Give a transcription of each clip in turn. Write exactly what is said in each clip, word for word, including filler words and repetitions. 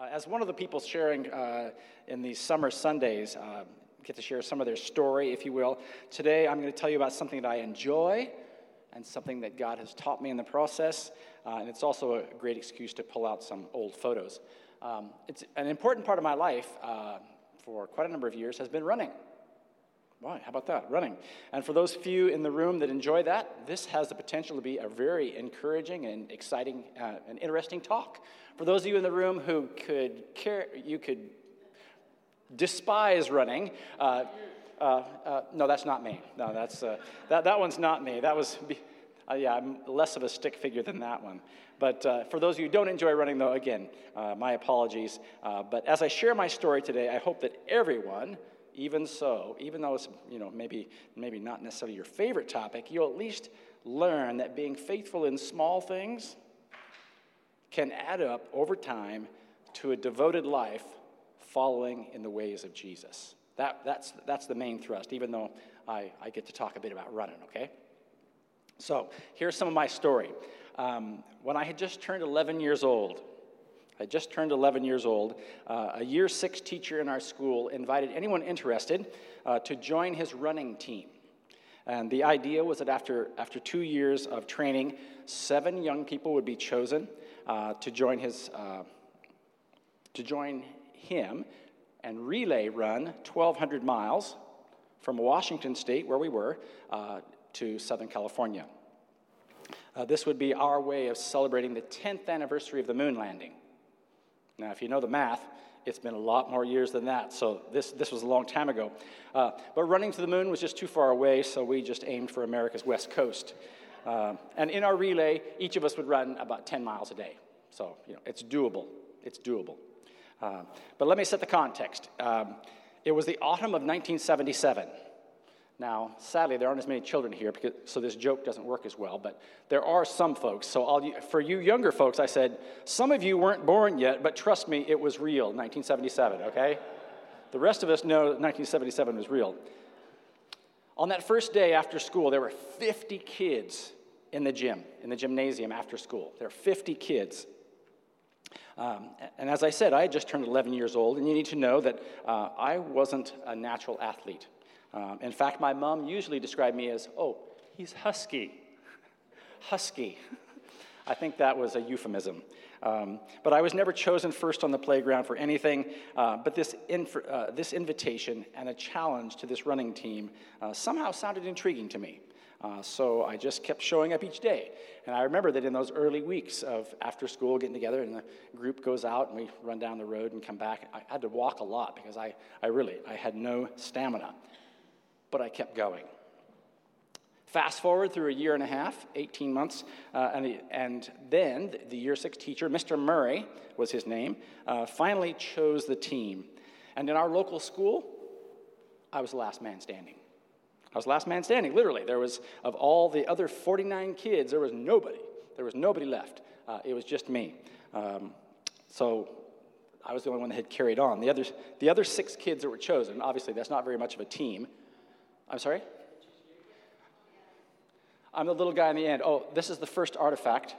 Uh, as one of the people sharing uh, in these summer Sundays, uh, get to share some of their story, if you will. Today, I'm going to tell you about something that I enjoy and something that God has taught me in the process. Uh, and it's also a great excuse to pull out some old photos. Um, it's an important part of my life uh, for quite a number of years has been running. Why? How about that? Running. And for those few in the room that enjoy that, this has the potential to be a very encouraging and exciting uh, and interesting talk. For those of you in the room who could care, you could despise running. Uh, uh, uh, no, that's not me. No, that's uh, that that one's not me. That was, uh, yeah, I'm less of a stick figure than that one. But uh, for those of you who don't enjoy running, though, again, uh, my apologies. Uh, but as I share my story today, I hope that everyone, even so, even though it's, you know, maybe maybe not necessarily your favorite topic, you'll at least learn that being faithful in small things can add up over time to a devoted life following in the ways of Jesus. That, that's, that's the main thrust, even though I, I get to talk a bit about running, okay? So here's some of my story. Um, when I had just turned eleven years old, I just turned eleven years old, uh, a year six teacher in our school invited anyone interested uh, to join his running team. And the idea was that after, after two years of training, seven young people would be chosen uh, to join his, uh, to join him and relay run twelve hundred miles from Washington State, where we were, uh, to Southern California. Uh, this would be our way of celebrating the tenth anniversary of the moon landing. Now, if you know the math, it's been a lot more years than that, so this, this was a long time ago. Uh, but running to the moon was just too far away, so we just aimed for America's West Coast. Uh, and in our relay, each of us would run about ten miles a day. So, you know, it's doable. It's doable. Uh, but let me set the context. Um, it was the autumn of nineteen seventy-seven. Now, sadly, there aren't as many children here, because, so this joke doesn't work as well, but there are some folks. So I'll, for you younger folks, I said, some of you weren't born yet, but trust me, it was real, nineteen seventy-seven, okay? The rest of us know that nineteen seventy-seven was real. On that first day after school, there were fifty kids in the gym, in the gymnasium after school. There were fifty kids. Um, and as I said, I had just turned eleven years old, and you need to know that uh, I wasn't a natural athlete. Um, in fact, my mom usually described me as, oh, he's husky. Husky. I think that was a euphemism. Um, but I was never chosen first on the playground for anything. Uh, but this, inf- uh, this invitation and a challenge to this running team uh, somehow sounded intriguing to me. Uh, so I just kept showing up each day. And I remember that in those early weeks of after school getting together and the group goes out and we run down the road and come back, I had to walk a lot because I, I really, I had no stamina. But I kept going. Fast forward through a year and a half, eighteen months, uh, and, and then the year six teacher, Mister Murray was his name, uh, finally chose the team. And in our local school, I was the last man standing. I was the last man standing, literally. There was, of all the other forty-nine kids, there was nobody. There was nobody left. Uh, it was just me. Um, so I was the only one that had carried on. The other, the other six kids that were chosen, obviously that's not very much of a team. I'm sorry? I'm the little guy in the end. Oh, this is the first artifact.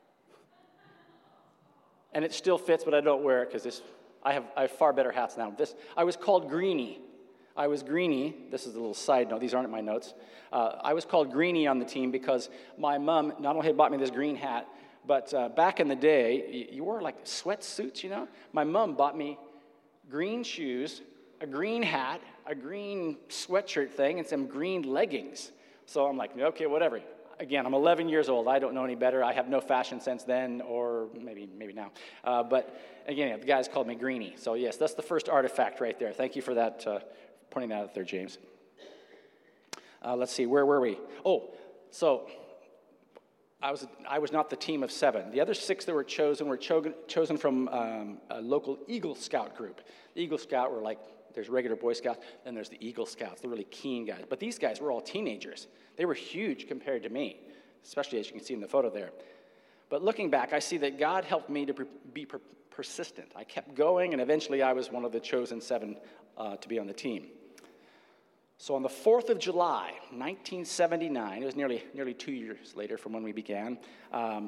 And it still fits, but I don't wear it because this. I have, I have far better hats now. This, I was called Greenie. I was Greenie. This is a little side note. These aren't my notes. Uh, I was called Greenie on the team because my mom not only had bought me this green hat, but uh, back in the day, you, you wore like sweatsuits, you know? My mom bought me green shoes, a green hat, a green sweatshirt thing, and some green leggings. So I'm like, okay, whatever. Again, I'm eleven years old. I don't know any better. I have no fashion sense then, or maybe maybe now. Uh, but again, the guys called me Greenie. So yes, that's the first artifact right there. Thank you for that, uh, pointing that out there, James. Uh, let's see, where were we? Oh, so I was I was not the team of seven. The other six that were chosen were cho- chosen from um, a local Eagle Scout group. The Eagle Scout were like, there's regular Boy Scouts, then there's the Eagle Scouts, the really keen guys. But these guys were all teenagers. They were huge compared to me, especially as you can see in the photo there. But looking back, I see that God helped me to be persistent. I kept going, and eventually I was one of the chosen seven uh, to be on the team. So on the fourth of July, nineteen seventy-nine, it was nearly nearly two years later from when we began, um,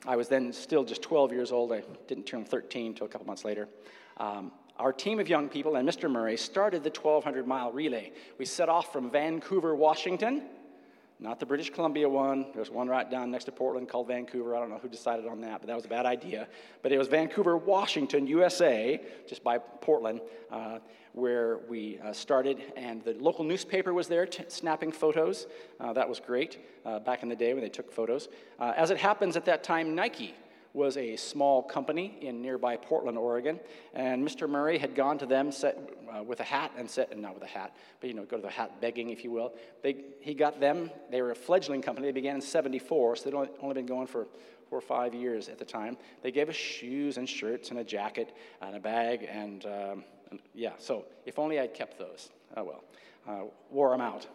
I was then still just twelve years old. I didn't turn thirteen until a couple months later. Um, our team of young people and Mister Murray started the twelve hundred mile relay. We set off from Vancouver, Washington, not the British Columbia one. There's one right down next to Portland called Vancouver. I don't know who decided on that, but that was a bad idea. But it was Vancouver, Washington, U S A, just by Portland, uh, where we uh, started. And the local newspaper was there t- snapping photos. Uh, that was great uh, back in the day when they took photos. Uh, as it happens at that time, Nike was a small company in nearby Portland, Oregon, and Mister Murray had gone to them set, uh, with a hat and said, not with a hat, but you know, go to the hat begging, if you will. They, he got them, they were a fledgling company, they began in seventy-four, so they'd only, only been going for four or five years at the time. They gave us shoes and shirts and a jacket and a bag, and, um, and yeah, so if only I'd kept those. Oh well, uh, wore them out.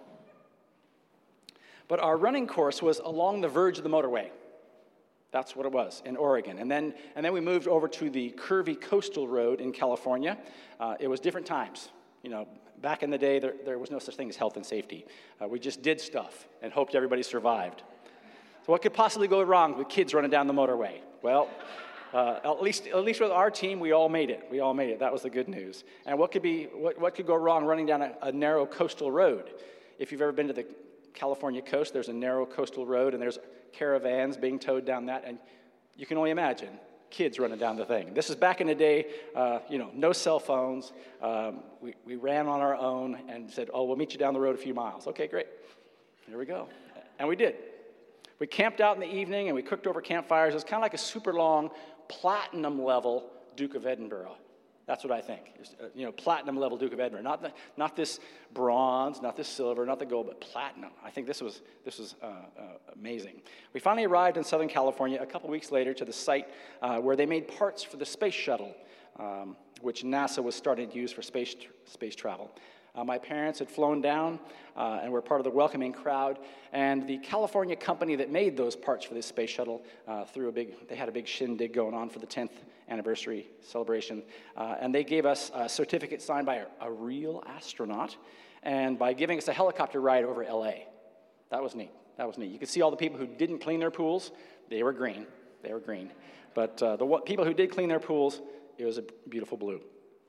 But our running course was along the verge of the motorway. That's what it was in Oregon. And then and then we moved over to the curvy coastal road in California. Uh, it was different times. You know, back in the day, there, there was no such thing as health and safety. Uh, we just did stuff and hoped everybody survived. So what could possibly go wrong with kids running down the motorway? Well, uh, at least at least with our team, we all made it. We all made it. That was the good news. And what could be what, what could go wrong running down a, a narrow coastal road? If you've ever been to the California coast, there's a narrow coastal road, and there's caravans being towed down that, and you can only imagine kids running down the thing. This is back in the day, uh, you know, no cell phones. Um, we, we ran on our own and said, oh, we'll meet you down the road a few miles. Okay, great. Here we go. And we did. We camped out in the evening, and we cooked over campfires. It was kind of like a super long, platinum level Duke of Edinburgh. That's what I think. Uh, you know, platinum level Duke of Edinburgh. Not the, not this bronze, not this silver, not the gold, but platinum. I think this was this was uh, uh, amazing. We finally arrived in Southern California a couple weeks later to the site uh, where they made parts for the space shuttle, um, which NASA was starting to use for space space travel. Uh, my parents had flown down uh, and were part of the welcoming crowd. And the California company that made those parts for this space shuttle uh, threw a big, they had a big shindig going on for the tenth anniversary celebration. Uh, and they gave us a certificate signed by a, a real astronaut and by giving us a helicopter ride over L A. That was neat. That was neat. You could see all the people who didn't clean their pools. They were green. They were green. But uh, the what, people who did clean their pools, it was a beautiful blue.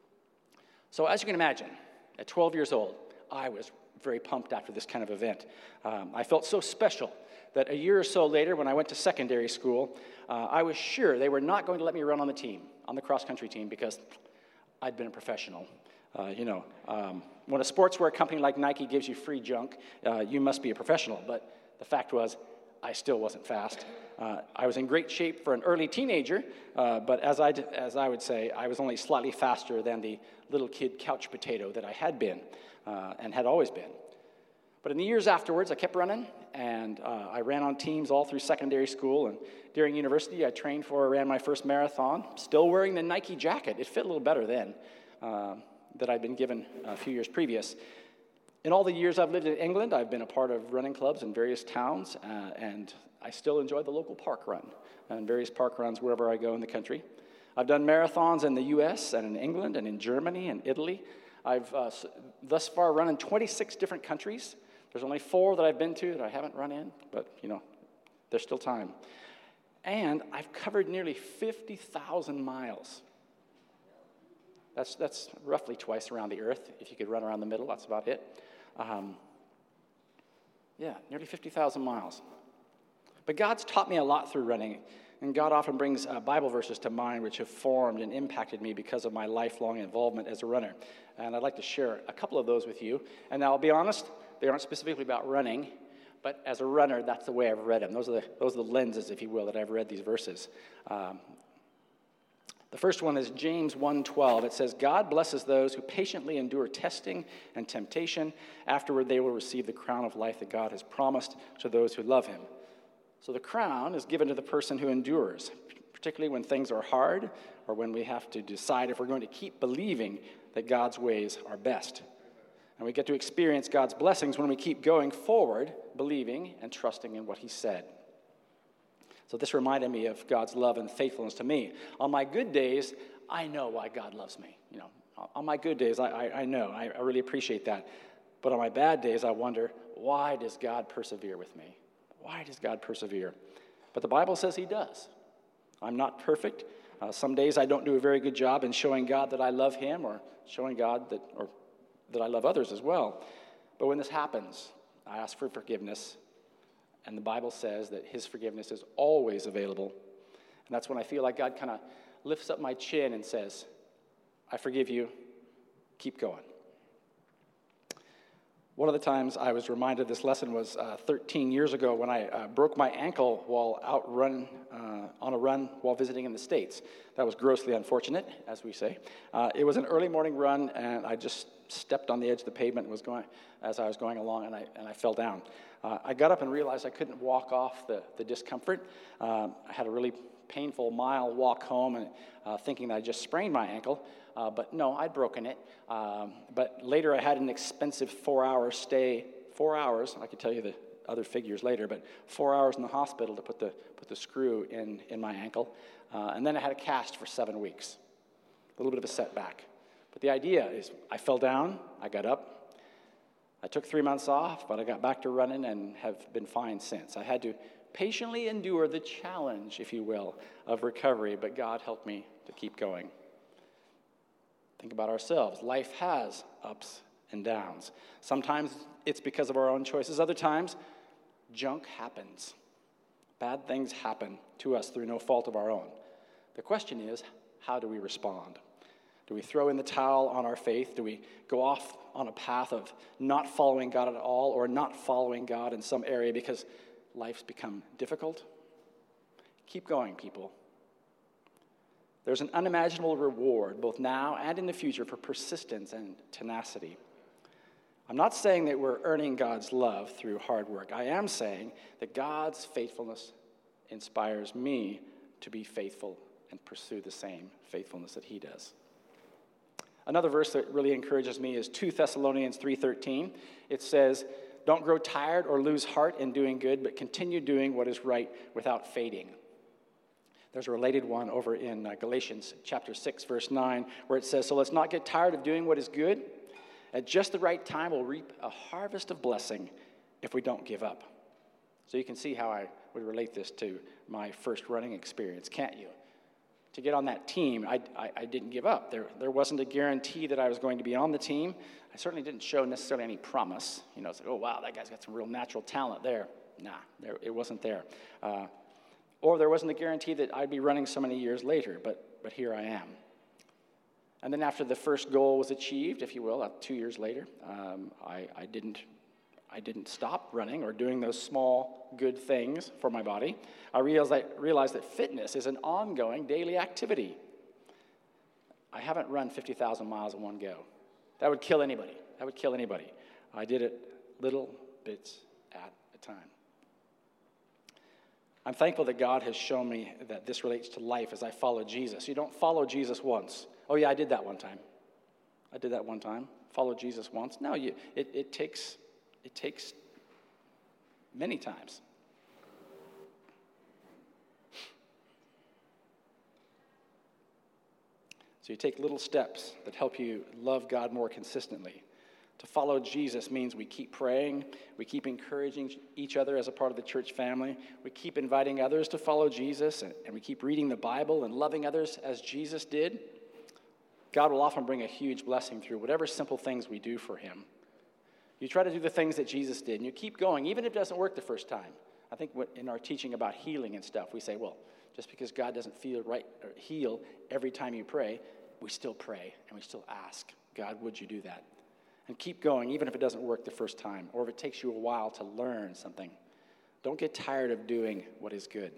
So as you can imagine, at twelve years old, I was very pumped after this kind of event. Um, I felt so special that a year or so later, when I went to secondary school, uh, I was sure they were not going to let me run on the team, on the cross-country team, because I'd been a professional. Uh, you know, um, when a sportswear company like Nike gives you free junk, uh, you must be a professional. But the fact was, I still wasn't fast. Uh, I was in great shape for an early teenager, uh, but as I, as I would say, I was only slightly faster than the little kid couch potato that I had been uh, and had always been. But in the years afterwards, I kept running, and uh, I ran on teams all through secondary school, and during university, I trained for and ran my first marathon, still wearing the Nike jacket. It fit a little better then uh, that I'd been given a few years previous. In all the years I've lived in England, I've been a part of running clubs in various towns, uh, and I still enjoy the local park run and various park runs wherever I go in the country. I've done marathons in the U S and in England and in Germany and Italy. I've uh, thus far run in twenty-six different countries. There's only four that I've been to that I haven't run in, but, you know, there's still time. And I've covered nearly fifty thousand miles. That's, that's roughly twice around the earth. If you could run around the middle, that's about it. Um, yeah, nearly fifty thousand miles. But God's taught me a lot through running, and God often brings uh, Bible verses to mind which have formed and impacted me because of my lifelong involvement as a runner. And I'd like to share a couple of those with you. And now I'll be honest, they aren't specifically about running, but as a runner, that's the way I've read them. Those are the, those are the lenses, if you will, that I've read these verses. Um, The first one is James one twelve. It says, God blesses those who patiently endure testing and temptation. Afterward, they will receive the crown of life that God has promised to those who love him. So the crown is given to the person who endures, particularly when things are hard or when we have to decide if we're going to keep believing that God's ways are best. And we get to experience God's blessings when we keep going forward, believing and trusting in what he said. So this reminded me of God's love and faithfulness to me. On my good days, I know why God loves me. You know, on my good days, I, I, I know. I, I really appreciate that. But on my bad days, I wonder, why does God persevere with me? Why does God persevere? But the Bible says he does. I'm not perfect. Uh, some days I don't do a very good job in showing God that I love him or showing God that, or that I love others as well. But when this happens, I ask for forgiveness, and the Bible says that his forgiveness is always available. And that's when I feel like God kind of lifts up my chin and says, I forgive you, keep going. One of the times I was reminded of this lesson was uh, thirteen years ago when I uh, broke my ankle while out run, uh, on a run while visiting in the States. That was grossly unfortunate, as we say. Uh, it was an early morning run, and I just stepped on the edge of the pavement and was going, as I was going along, and I, and I fell down. Uh, I got up and realized I couldn't walk off the, the discomfort. Um, I had a really painful mile walk home, and uh, thinking that I just sprained my ankle. Uh, but no, I'd broken it. Um, but later I had an expensive four-hour stay, four hours, I could tell you the other figures later, but four hours in the hospital to put the put the screw in, in my ankle. Uh, and then I had a cast for seven weeks. A little bit of a setback. But the idea is I fell down, I got up. I took three months off, but I got back to running and have been fine since. I had to patiently endure the challenge, if you will, of recovery, but God helped me to keep going. Think about ourselves. Life has ups and downs. Sometimes it's because of our own choices. Other times, junk happens. Bad things happen to us through no fault of our own. The question is, how do we respond? Do we throw in the towel on our faith? Do we go off on a path of not following God at all, or not following God in some area because life's become difficult? Keep going, people. There's an unimaginable reward, both now and in the future, for persistence and tenacity. I'm not saying that we're earning God's love through hard work. I am saying that God's faithfulness inspires me to be faithful and pursue the same faithfulness that he does. Another verse that really encourages me is Second Thessalonians three thirteen. It says, "Don't grow tired or lose heart in doing good, but continue doing what is right without fading." There's a related one over in uh, Galatians chapter six, verse nine, where it says, "So let's not get tired of doing what is good. At just the right time, we'll reap a harvest of blessing if we don't give up." So you can see how I would relate this to my first running experience, can't you? To get on that team, I, I, I didn't give up. There, there wasn't a guarantee that I was going to be on the team. I certainly didn't show necessarily any promise. You know, it's like, oh, wow, that guy's got some real natural talent there. Nah, there, it wasn't there. Uh, Or there wasn't a guarantee that I'd be running so many years later, but but here I am. And then after the first goal was achieved, if you will, uh, two years later, um, I, I didn't I didn't stop running or doing those small good things for my body. I realized, I realized that fitness is an ongoing daily activity. I haven't run fifty thousand miles in one go. That would kill anybody. That would kill anybody. I did it little bits at a time. I'm thankful that God has shown me that this relates to life as I follow Jesus. You don't follow Jesus once. Oh yeah, I did that one time. I did that one time. Follow Jesus once. No, you, it, it takes it takes many times. So you take little steps that help you love God more consistently. To follow Jesus means we keep praying, we keep encouraging each other as a part of the church family, we keep inviting others to follow Jesus, and, and we keep reading the Bible and loving others as Jesus did. God will often bring a huge blessing through whatever simple things we do for him. You try to do the things that Jesus did, and you keep going, even if it doesn't work the first time. I think in our teaching about healing and stuff, we say, well, just because God doesn't feel right or heal every time you pray, we still pray, and we still ask, God, would you do that? And keep going, even if it doesn't work the first time, or if it takes you a while to learn something. Don't get tired of doing what is good.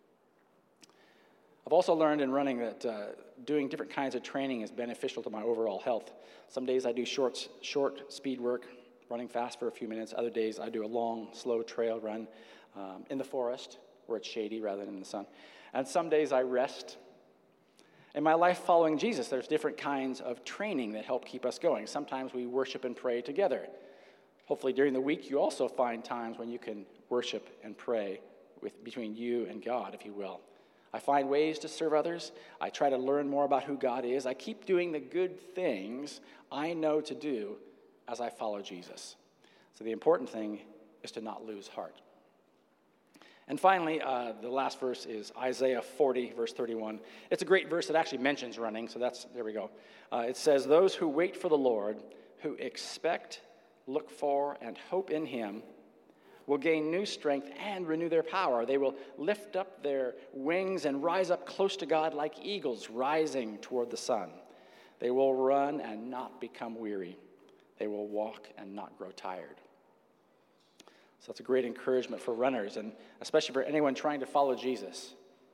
I've also learned in running that uh, doing different kinds of training is beneficial to my overall health. Some days I do short, short speed work, running fast for a few minutes. Other days I do a long, slow trail run um, in the forest where it's shady rather than in the sun. And some days I rest. In my life following Jesus, there's different kinds of training that help keep us going. Sometimes we worship and pray together. Hopefully during the week you also find times when you can worship and pray with between you and God, if you will. I find ways to serve others. I try to learn more about who God is. I keep doing the good things I know to do as I follow Jesus. So the important thing is to not lose heart. And finally, uh, the last verse is Isaiah forty, verse thirty-one. It's a great verse. It actually mentions running, so that's, there we go. Uh, it says, those who wait for the Lord, who expect, look for, and hope in him, will gain new strength and renew their power. They will lift up their wings and rise up close to God like eagles rising toward the sun. They will run and not become weary. They will walk and not grow tired. So that's a great encouragement for runners, and especially for anyone trying to follow Jesus.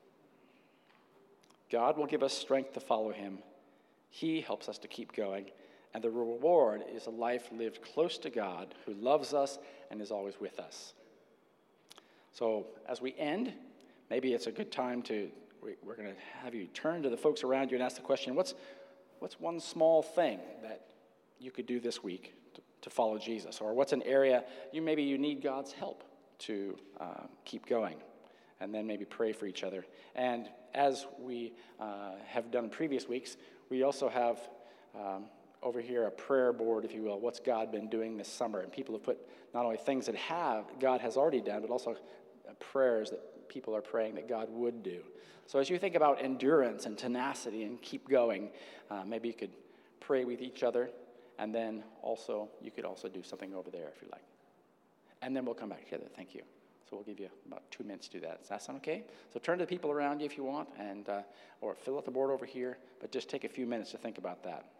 God will give us strength to follow him. He helps us to keep going, and the reward is a life lived close to God, who loves us and is always with us. So as we end, maybe it's a good time to, we're going to have you turn to the folks around you and ask the question, what's, what's one small thing that you could do this week to, to follow Jesus? Or what's an area you maybe you need God's help to uh, keep going? And then maybe pray for each other. And as we uh, have done in previous weeks, we also have um, over here a prayer board, if you will. What's God been doing this summer? And people have put not only things that have God has already done, but also uh, prayers that people are praying that God would do. So as you think about endurance and tenacity and keep going, uh, maybe you could pray with each other, and then also you could also do something over there if you like. And then we'll come back together. Thank you. So we'll give you about two minutes to do that. Does that sound okay? So turn to the people around you if you want, and uh, or fill out the board over here, but just take a few minutes to think about that.